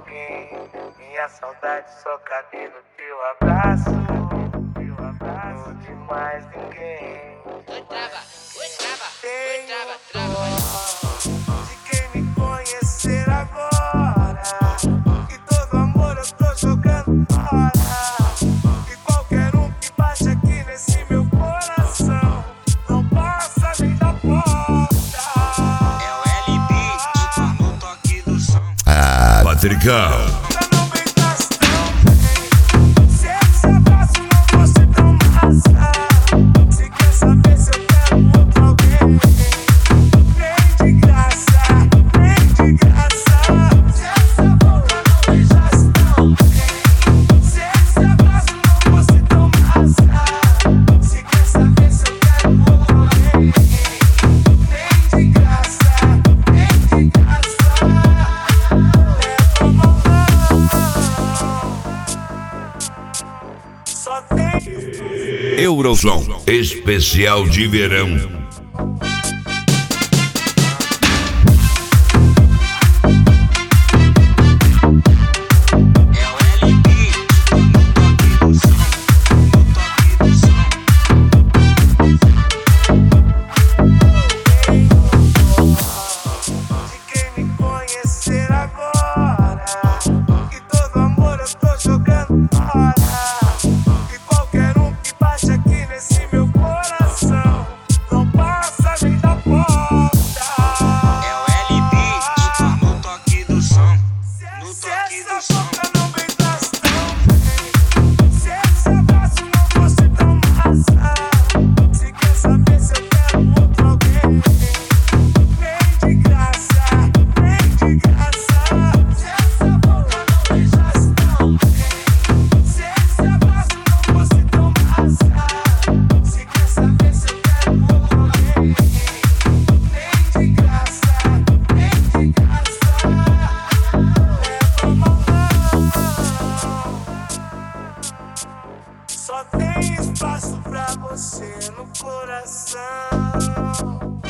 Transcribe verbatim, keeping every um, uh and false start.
alguém. Minha saudade só cabe no teu abraço. Teu abraço de mais ninguém. Oi, trava, oi, trava, oi, Tenho trava, trava. dó de quem me conhecer agora, que todo amor eu tô jogando fora. E qualquer um que bate aqui nesse meu coração não passa nem da porta. É o L B no toque do som. Ah, Patricão. Eurozão especial de verão. Só tem espaço pra você no coração.